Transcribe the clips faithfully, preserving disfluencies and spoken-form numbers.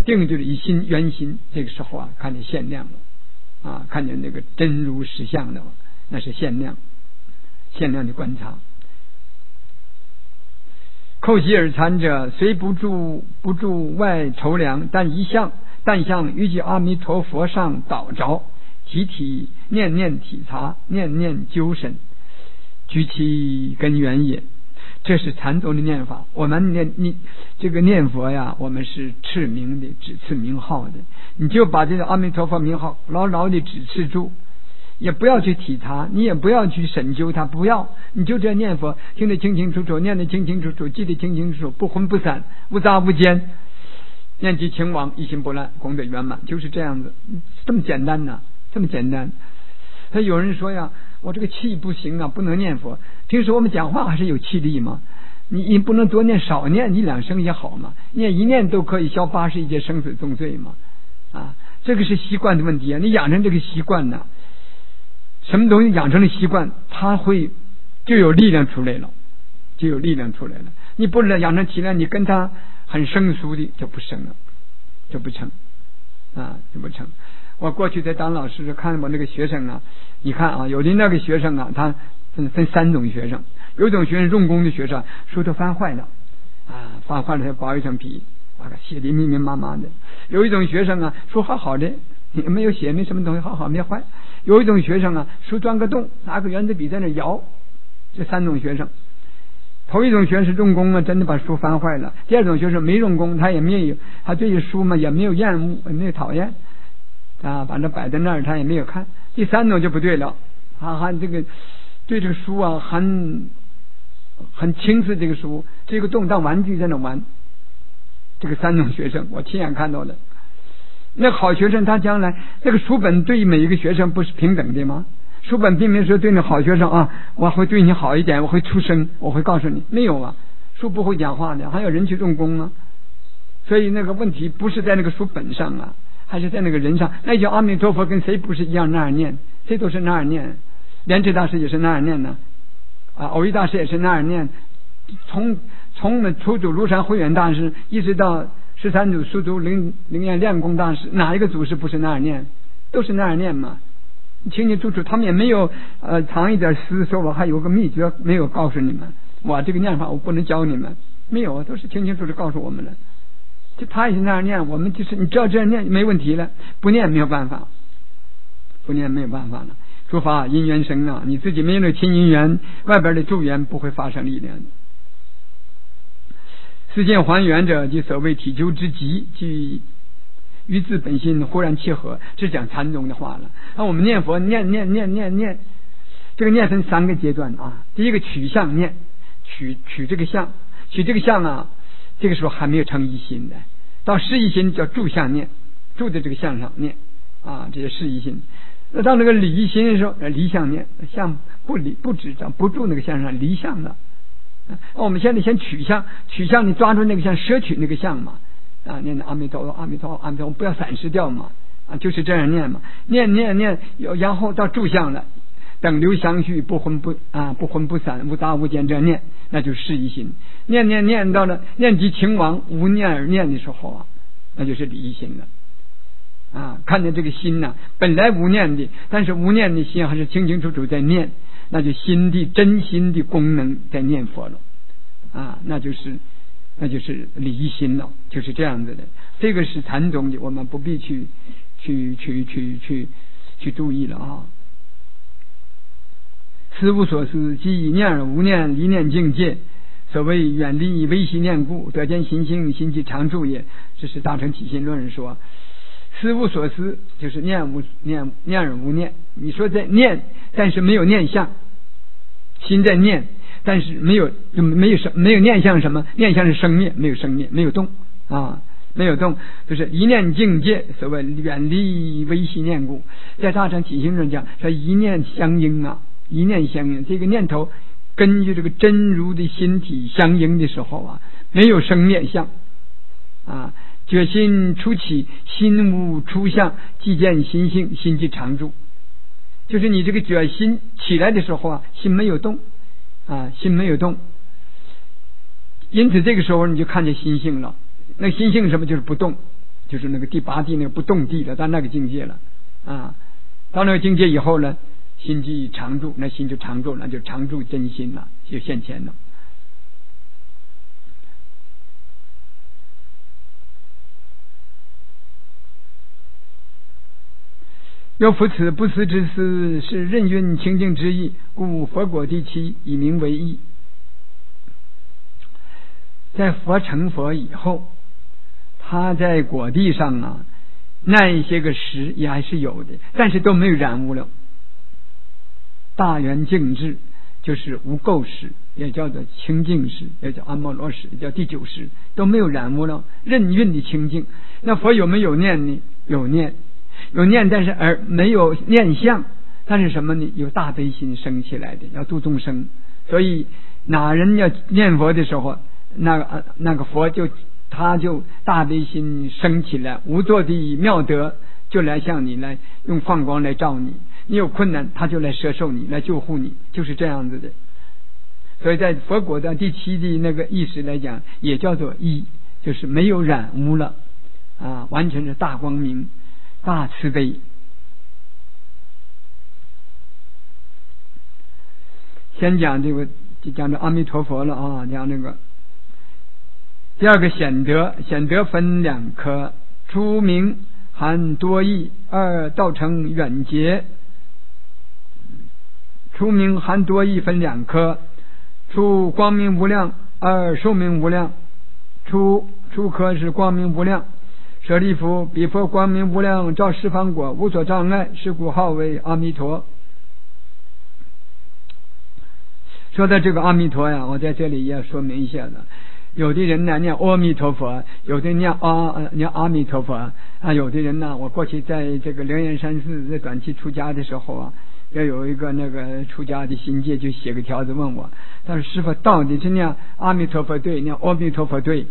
定就是一心圆心，这个时候啊，看见限量了啊，看见那个真如实相的，那是限量，限量的观察。叩息而参者，虽不住不住外筹量，但一向但向于即阿弥陀佛上导着，体体念念体察，念念究神，居其根源也。这是禅宗的念法。我们念你这个念佛呀，我们是持名的，只持名号的。你就把这个阿弥陀佛名号牢牢的只持住，也不要去体察，你也不要去深究它，不要，你就这样念佛，听得清清楚楚，念得清清楚楚，记得清清楚楚，不混不散，无杂无间，念及情往，一心不乱，功德圆满，就是这样子，这么简单呢、啊，这么简单。他有人说呀，我这个气不行啊，不能念佛。平时我们讲话还是有气力嘛，你你不能多念少念一两声也好嘛，念一念都可以消八十一劫生死重罪嘛，啊，这个是习惯的问题啊，你养成这个习惯呢，什么东西养成了习惯，它会就有力量出来了，就有力量出来了。你不能养成体量，你跟他很生疏的就不生了，就不成啊，就不成。我过去在当老师看我那个学生啊，你看啊，有的那个学生啊，他分分三种学生，有一种学生用功的学生，书都翻坏了啊，翻坏了才薄一层皮，把它写的密密麻麻的。有一种学生啊，书好好的，没有写，没什么东西，好好没坏。有一种学生啊，书钻个洞，拿个圆珠笔在那摇。这三种学生，头一种学生是用功啊，真的把书翻坏了；第二种学生没用功，他也没有，他对于书嘛也没有厌恶，也没有讨厌啊，把它摆在那儿，他也没有看。第三种就不对了，他还这个对这个书啊，很很轻视这个书，这个洞当玩具在那玩。这个三种学生，我亲眼看到的。那好学生，他将来那个书本对每一个学生不是平等的吗？书本并没有说对那好学生啊，我会对你好一点，我会出声，我会告诉你，没有啊，书不会讲话的，还有人去用功啊。所以那个问题不是在那个书本上啊，还是在那个人上。那叫阿弥陀佛跟谁不是一样那样念？谁都是那样念，莲池大师也是那样念呢，啊，藕益大师也是那样念。从从初祖庐山慧远大师一直到十三祖苏祖灵灵验亮公大师，哪一个祖师不是那样念？都是那样念嘛，清清楚楚。他们也没有呃藏一点私，说我还有个秘诀没有告诉你们，我这个念法我不能教你们，没有，都是清清楚楚告诉我们了。就他也是那样念，我们就是你只要这样念没问题了，不念没有办法，不念没有办法了。诸法因缘生啊，你自己没有那亲因缘，外边的助缘不会发生力量的。世间还原者，即所谓体究之极，即与自本心忽然契合，这是讲禅宗的话了。那我们念佛念念念念念，这个念分三个阶段啊。第一个取相念，取取这个相，取这个相啊，这个时候还没有成一心的。到事一心叫住相念，住在这个相上念啊，这是事一心。那到那个离心的时候，离相念，相不离不执着，不住那个相上，离相了。我们现在先取相，取相你抓住那个相，摄取那个相嘛，啊，念阿弥陀佛，阿弥陀佛，阿弥陀佛，不要散失掉嘛，啊，就是这样念嘛，念念念，然后到住相了，等流相续，不混不啊，不混不散，无杂无间，这样念，那就是事一心。念念念到了念及情亡，无念而念的时候啊，那就是离一心了。啊，看见这个心呢、啊，本来无念的，但是无念的心还是清清楚楚在念。那就心的真心的功能在念佛了啊，那就是那就是离心了，就是这样子的。这个是禅宗的，我们不必去去去去去去注意了啊。思无所思，即以念而无念，离念境界。所谓远离微细念故，得见心性，心即常住也。这是大乘起信论说，思无所思就是念无念念而无念。你说在念，但是没有念相。心在念，但是没有没有什没有念相什么？念相是生灭，没有生灭，没有动啊，没有动，就是一念境界。所谓远离微细念故，在大乘起信论讲说一念相应啊，一念相应，这个念头根据这个真如的心体相应的时候啊，没有生灭相啊。觉心初起，心无出相，即见心性，心即常住。就是你这个觉心起来的时候啊，心没有动啊，心没有动，因此这个时候你就看见心性了。那心性什么？就是不动， 就是那个第八地那个不动地了，到那个境界了啊。到那个境界以后呢，心即常住，那心就常住了，就常住真心了，就现前了。又夫此不思之思，是任运清净之意，故佛果第七以名为义。在佛成佛以后，他在果地上啊，那一些个识也还是有的，但是都没有染污了。大圆净智就是无垢识，也叫做清净识，也叫阿摩罗识，也叫第九识，都没有染污了，任运的清净。那佛有没有念呢？有念，有念，但是而没有念相，但是什么呢？有大悲心生起来的，要度众生。所以哪人要念佛的时候，那个那个佛就他就大悲心生起来，无作的妙德就来向你来用放光来照你，你有困难他就来摄受你，来救护你，就是这样子的。所以在佛果的第七的那个意识来讲，也叫做义，就是没有染污了啊，完全是大光明大慈悲。先讲这个，就讲这阿弥陀佛了啊，讲这个第二个显德，显德分两科，初明含多义，二道成远捷。初明含多义分两科，初光明无量，二寿命无量。初初科是光明无量，舍利弗，彼佛光明无量，照十方果，无所障碍，是故号为阿弥陀。说到这个阿弥陀呀，我在这里也要说明一下的。有的人呢念阿弥陀佛，有的念阿念阿弥陀佛啊。有的人呢，我过去在这个灵岩山寺在短期出家的时候啊，要有一个那个出家的新戒，就写个条子问我，他说师父到底是念阿弥陀佛对，念阿弥陀佛对？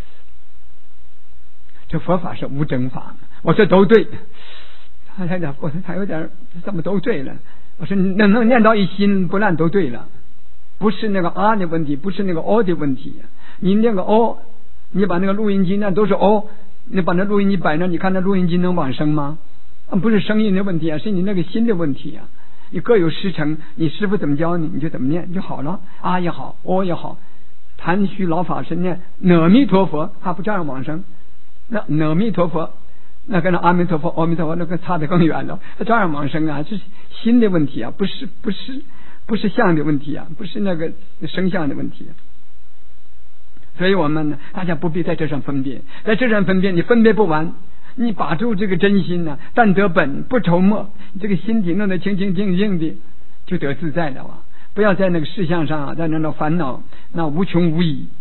这佛法是无争法，我说都对。他有点，他有点怎么都对了？我说能能念到一心不乱都对了，不是那个阿的问题，不是那个哦的问题。你那个哦，你把那个录音机那都是哦，你把那录音机摆那，你看那录音机能往生吗？不是声音的问题啊，是你那个心的问题啊。你各有师承，你师父怎么教你，你就怎么念就好了。啊也好，哦也好，谭虚老法师念阿弥陀佛，他不照样往生？那阿弥陀佛，那跟那阿弥陀佛、阿弥陀佛那个差得更远了，他照样往生啊，这是心的问题啊，不是不是不是相的问题啊，不是那个生相的问题啊。所以我们呢，大家不必在这上分别，在这上分别你分别不完，你把住这个真心呢、啊，但得本不愁末，这个心体弄得清清净净的，就得自在了啊！不要在那个事项上啊，在那种烦恼，那无穷无已。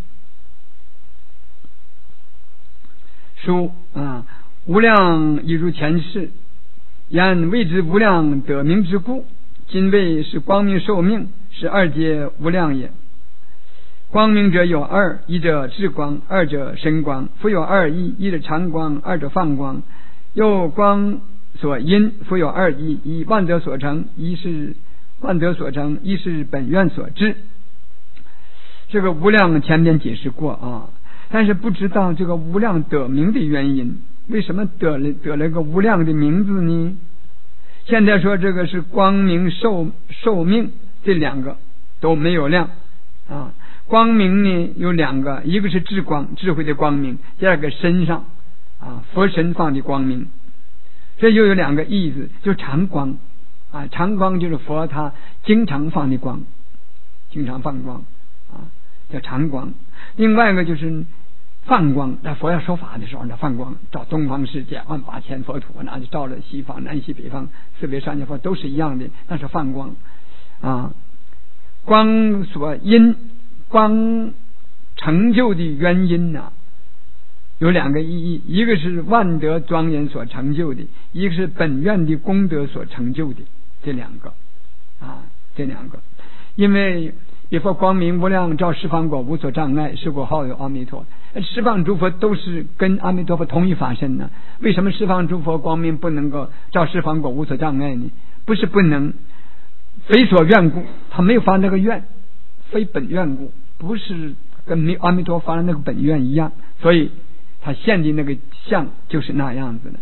书啊，无量已如前世，言谓之无量得名之故，今谓是光明寿命，是二界无量也。光明者有二，一者智光，二者神光。复有二义，一者常光，二者放光。又光所因，复有二义，一万德所成，一是万德所成，一是本愿所致。这个无量前面解释过啊，但是不知道这个无量得名的原因，为什么得了得了个无量的名字呢？现在说这个是光明寿寿命，这两个都没有量啊。光明呢有两个，一个是智光，智慧的光明，第二个身上啊佛身放的光明，这又有两个意思，就常光啊，常光就是佛他经常放的光，经常放光啊，叫常光。另外一个就是放光，那佛要说法的时候呢，放光照东方世界万八千佛土，那就照了西方南西北方四维上下佛都是一样的，那是放光啊。光所因，光成就的原因呢、啊，有两个意义，一个是万德庄严所成就的，一个是本愿的功德所成就的，这两个啊，这两个，因为彼佛光明无量，照十方果，无所障碍，是故号有阿弥陀。十方诸佛都是跟阿弥陀佛同一法身呢，为什么十方诸佛光明不能够照十方果无所障碍呢？不是不能，非所愿故，他没有发那个愿，非本愿故，不是跟阿弥陀发的那个本愿一样，所以他他现的那个相就是那样子的。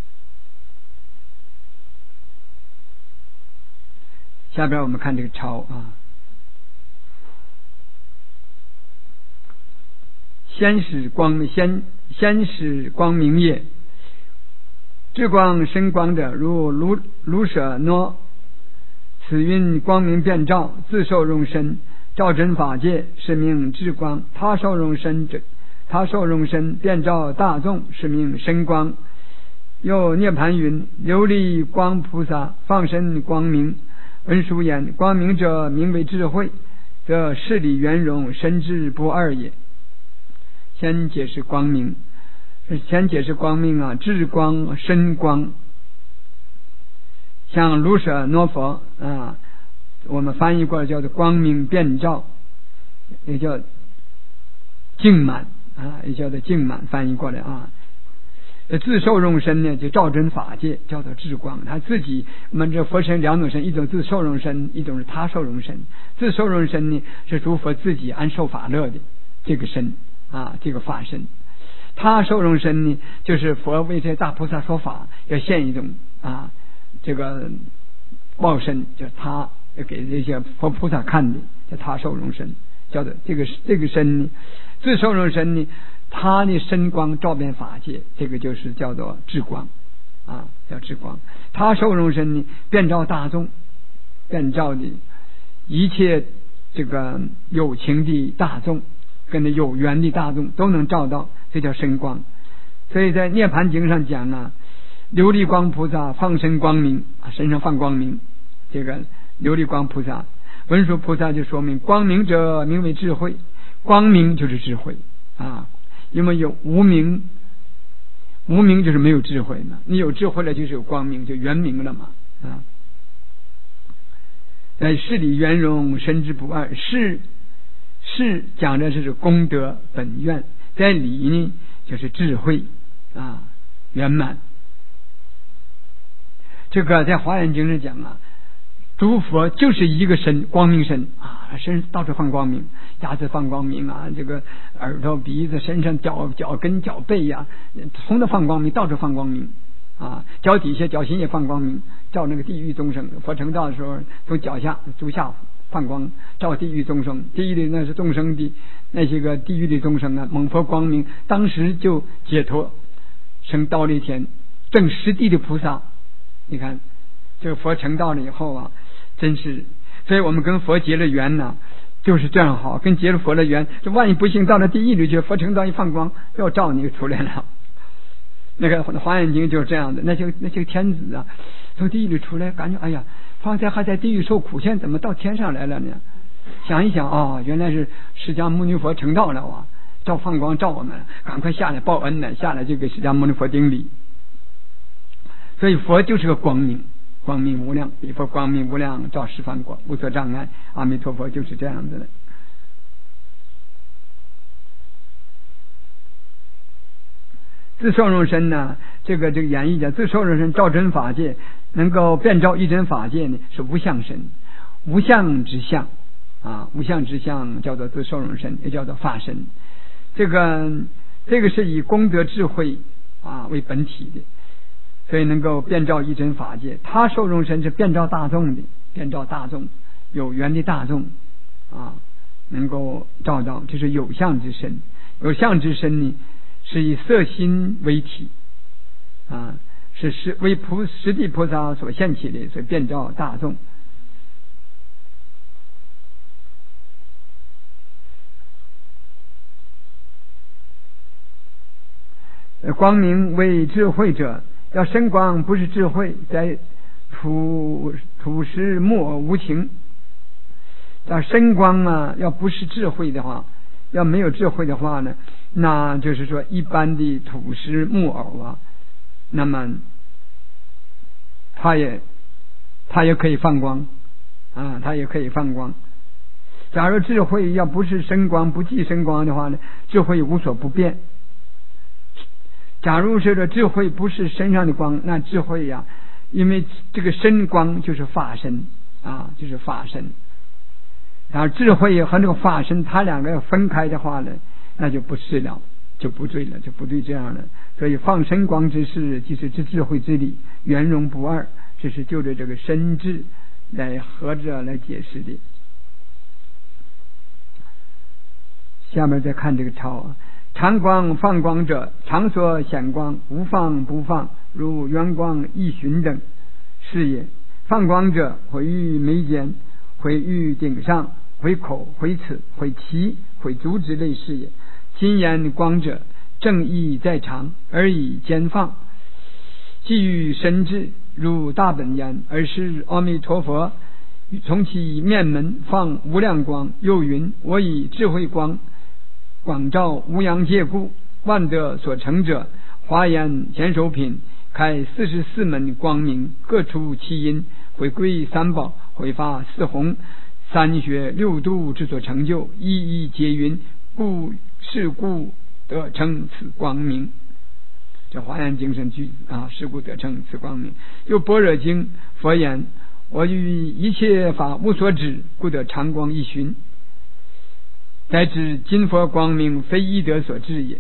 下边我们看这个抄啊，先是光先先是光明也，至光深光者，如卢卢舍诺，此云光明遍照，自受容身，照真法界，是名至光。他受容身者，他受容身遍照大众，是名深光。又涅盘云：琉璃光菩萨放身光明。文殊言：光明者，名为智慧，则事理圆融，深智不二也。先解释光明，先解释光明啊，智光、深光。像卢舍诺佛啊，我们翻译过来叫做光明遍照，也叫净满啊，也叫做净满，翻译过来啊。自受容身呢，就照真法界，叫做智光。他自己，我们这佛身两种身，一种自受容身，一种是他受容身。自受容身呢，是诸佛自己安受法乐的这个身啊，这个法身。他受容身呢，就是佛为这大菩萨说法，要现一种啊，这个报身，就是他要给这些佛菩萨看的，叫他受容身，叫做这个这个身呢，自受容身呢。他的身光照遍法界，这个就是叫做智光啊，叫智光。他受容身呢，遍照大众，遍照的一切这个有情的大众，跟着有缘的大众都能照到，这叫身光。所以在涅盘经上讲啊，琉璃光菩萨放身光明啊，身上放光明，这个琉璃光菩萨。文殊菩萨就说明，光明者名为智慧，光明就是智慧啊。因为有无明，无明就是没有智慧嘛，你有智慧了就是有光明，就圆明了嘛啊。在事理圆融，深知不二。事事讲的是功德本愿，在理呢就是智慧啊圆满。这个在华严经上讲啊，诸佛就是一个身，光明身啊，身到处放光明，牙齿放光明啊，这个耳朵、鼻子、身上脚脚跟、脚背呀、啊，从头放光明，到处放光明啊，脚底下、脚心也放光明，照那个地狱众生。佛成道的时候，从脚下、足下放光，照地狱众生。地狱里那是众生的那些个地狱的众生啊，蒙佛光明，当时就解脱，升忉利天，正实地的菩萨。你看，这个佛成道了以后啊。真是，所以我们跟佛结了缘呢，就是这样好，跟结了佛的缘。这万一不幸到了地狱里去，佛成道一放光，要照你出来了。那个华严经就是这样的，那些那些天子啊，从地狱里出来，感觉哎呀，方才还在地狱受苦，现在怎么到天上来了呢？想一想啊、哦，原来是释迦牟尼佛成道了啊，照放光照我们，赶快下来报恩呢，下来就给释迦牟尼佛顶礼。所以佛就是个光明。光明无量，比佛光明无量，照十方国，无所障碍。阿弥陀佛就是这样子的。自受容身呢，这个这个演义讲，自受容身照真法界，能够遍照一真法界呢，是无相身，无相之相啊，无相之相叫做自受容身，也叫做法身。这个这个是以功德智慧啊为本体的。所以能够遍照一真法界，他受容身是遍照大众的，遍照大众有缘的大众啊，能够照到，这是有相之身。有相之身呢，是以色心为体啊，是是为菩实地菩萨所现起的，所以遍照大众。光明为智慧者。要深光不是智慧，在土土石木偶无情。要深光啊，要不是智慧的话，要没有智慧的话呢，那就是说一般的土石木偶啊，那么它也它也可以放光啊，它也可以放光。假如智慧要不是深光，不计深光的话呢，智慧无所不变。假如说这智慧不是身上的光，那智慧呀、啊，因为这个身光就是法身啊，就是法身。然后智慧和这个法身，它两个要分开的话呢，那就不是了就不对了，就不对这样了。所以放身光之事，即是之智慧之理，圆融不二，这是就着这个身智来合着来解释的。下面再看这个抄啊，常光放光者，常所显光，无放不放，如圆光一寻等是也。放光者，毁于眉间，毁于顶上，毁口，毁齿，毁脐，毁足之类是也。今言光者，正义在常，而以兼放，既于身智，如大本言，而是阿弥陀佛从其面门放无量光，又云：我以智慧光广照无阳界故，万德所成者，华严显手品，开四十四门光明，各出其因，回归三宝，回发四弘，三学六度之所成就，一一皆云，故是故得称此光明。这华严经上句子啊，是故得称此光明。又般若经佛言：我于一切法无所指，故得常光一寻。乃知今佛光明非一德所致也。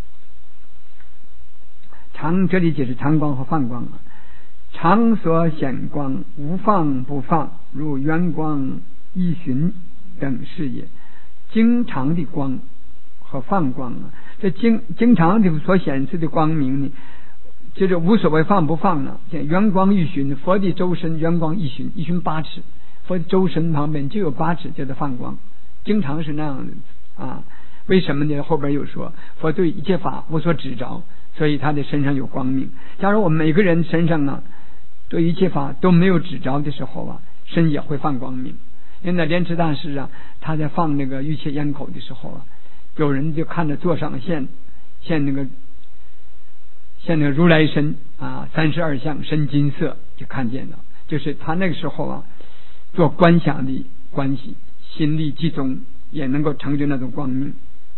常这里解释常光和放光啊，常所显光，无放不放，如圆光一寻等是也。经常的光和放光啊，这经经常的所显示的光明呢，就是无所谓放不放了。像圆光一寻，佛的周身圆光一寻，一寻八尺，佛的周身旁边就有八尺，叫做放光。经常是那样的啊，为什么呢？后边又说佛对一切法无所指着，所以他的身上有光明。假如我们每个人身上啊，对一切法都没有指着的时候啊，身也会放光明。因为那莲池大师啊，他在放那个玉切烟口的时候啊，有人就看着座上现现那个现那个如来身啊，三十二相身金色，就看见了，就是他那个时候啊，做观想的关系。心力集中，也能够成就那种光明。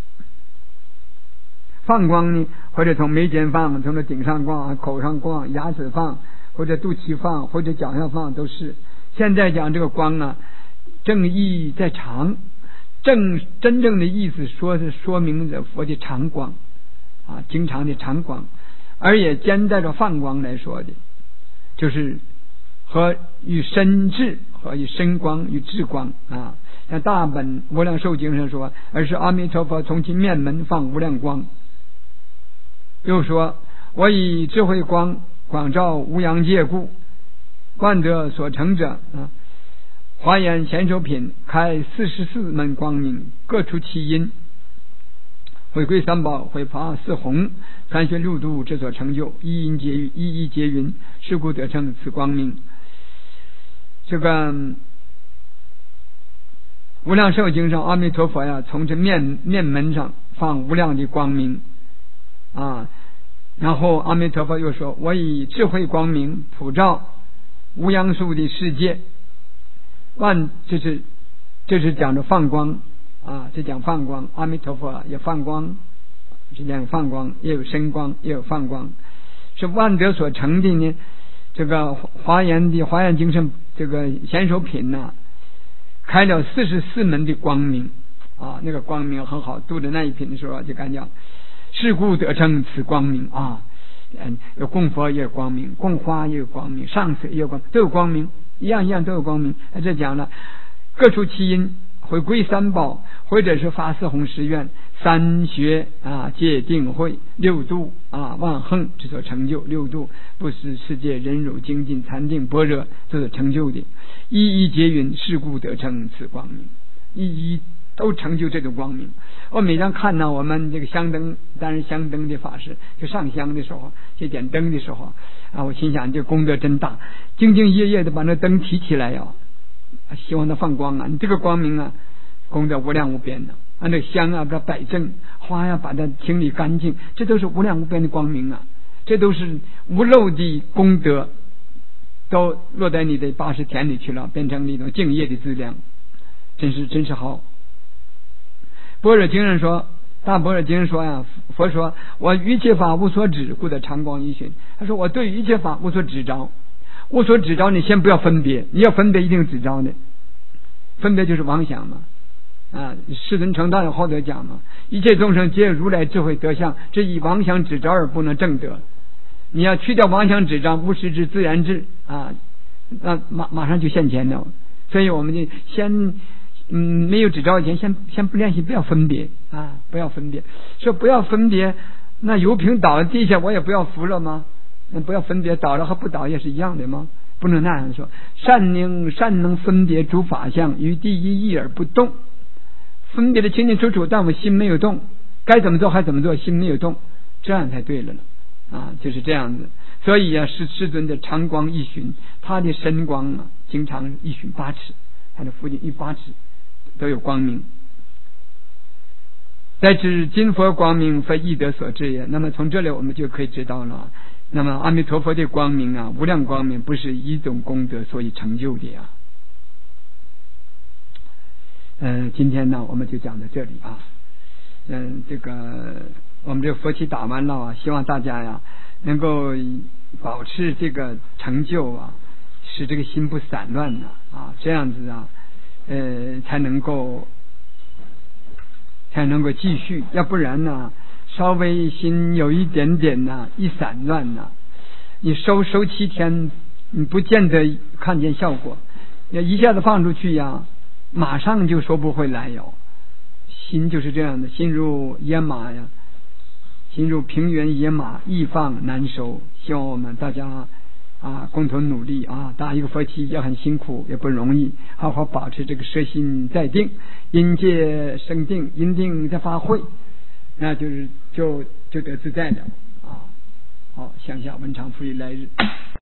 放光呢，或者从眉间放，从这顶上放，口上放，牙齿放，或者肚脐放，或者脚上放，都是。现在讲这个光啊，正义在常，正真正的意思说是说明着佛的常光啊，经常的常光，而也兼带着放光来说的，就是和与身智和与身光与智光啊。像大本无量寿经上说，而是阿弥陀佛从其面门放无量光。又说，我以智慧光广照无阳界故，万德所成者啊，华严显手品，开四十四门光明，各出其因，回归三宝，回发四弘，三学六度之所成就，一因皆一一皆云，是故得称此光明。这个无量寿经上，阿弥陀佛呀，从这面面门上放无量的光明啊，然后阿弥陀佛又说：我以智慧光明普照无央数的世界，万这是这是讲的放光啊，这讲放光。阿弥陀佛也放光，是讲放光，也有身光，也有放光，是万德所成的呢。这个华严的华严经上这个显手品呐、啊。开了四十四门的光明啊，那个光明很好。读的那一品的时候就感觉，是故得称此光明啊。嗯，有供佛也有光明，供花也有光明，上水也有光明，都有光明，一样一样都有光明。这讲了各出其因，回归三宝，或者是发四弘誓愿，三学啊戒定慧，六度啊万恒之所成就，六度不思世界忍辱精进禅定般若之所成就的，一一皆云，是故得称此光明，一一都成就这种光明。我每当看到我们这个香灯，当然香灯的法师就上香的时候，就点灯的时候啊，我心想这功德真大，兢兢业业的把那灯提起来呀、啊，希望它放光啊，你这个光明啊，功德无量无边的。啊，那香啊把它摆正，花呀把它清理干净，这都是无量无边的光明啊，这都是无漏的功德，都落在你的八十田里去了，变成一种敬业的资粮，真是真是好。般若经上说，大般若经上说呀，佛说我一切法无所指，故得常光一寻。他说我对一切法无所指着，无所指着，你先不要分别，你要分别一定指着的，分别就是妄想嘛。 啊，世尊成道以后的讲嘛，一切众生皆有如来智慧德相，这以妄想执着而不能证得。你要去掉妄想执着，无实质自然智啊，那马马上就现前了。所以我们就先嗯没有执着以前，先先不练习，不要分别啊，不要分别。说不要分别，那油瓶倒在地下，我也不要扶了吗？那不要分别，倒了和不倒也是一样的吗？不能那样说。善能善能分别诸法相，于第一义而不动，分别的清清楚楚，但我心没有动，该怎么做还怎么做，心没有动，这样才对了呢。啊，就是这样子。所以啊，是世尊的长光一旬，他的身光啊，经常一旬八尺，他的附近一八尺都有光明。再知今佛光明非义德所致也。那么从这里我们就可以知道了，那么阿弥陀佛的光明啊，无量光明不是一种功德所以成就的啊。嗯、呃，今天呢我们就讲到这里啊。嗯，这个我们这个佛期打完了啊，希望大家呀能够保持这个成就啊，使这个心不散乱呢啊，这样子啊，呃，才能够才能够继续，要不然呢，稍微心有一点点呢、啊，一散乱呢、啊，你收收七天，你不见得看见效果，一下子放出去呀，马上就收不回来哟。心就是这样的，心如野马呀，心如平原野马，易放难收。希望我们大家啊共同努力啊，打一个佛期也很辛苦，也不容易，好好保持这个摄心在定，因戒生定，因定在发慧，那就是就就得自在了啊。好，向下文长复以来日。